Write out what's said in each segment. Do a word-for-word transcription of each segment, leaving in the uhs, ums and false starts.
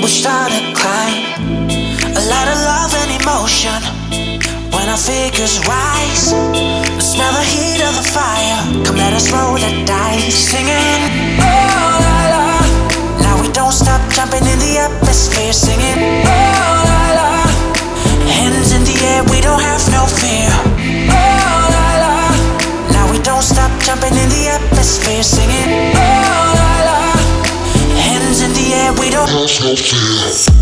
we start to climb. A lot of love and emotion when our figures rise. Smell the heat of the fire. Come let us roll the dice. Singing, oh la la. Now we don't stop jumping in the atmosphere. Singing, oh la la. Hands in the air, we don't have no fear. Oh la la. Now we don't stop jumping in the atmosphere. Singing, oh la la. Hands in the air, we don't have no fear.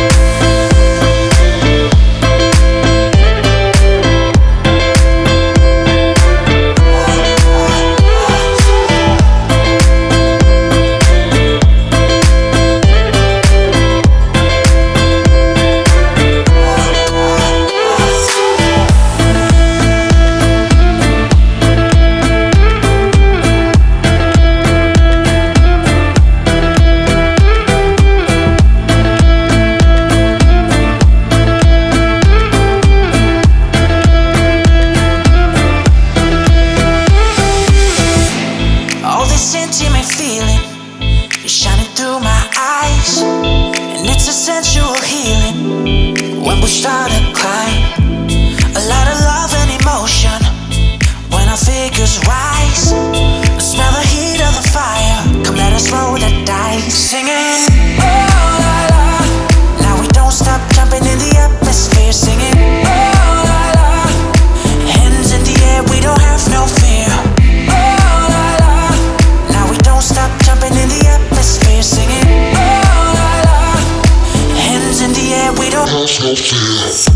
Intimate feeling is shining through my eyes, and it's a sensual healing when we start to climb. A lot of love and emotion when our figures rise. Smell the heat of the fire. Come let us roll the dice. Singing, oh la la. Now we don't stop jumping in the atmosphere. Singing, oh la la. Hands in the air, we don't have no fear. Stop jumping in the atmosphere, singing, oh la la. Hands in the air, we don't have no fear.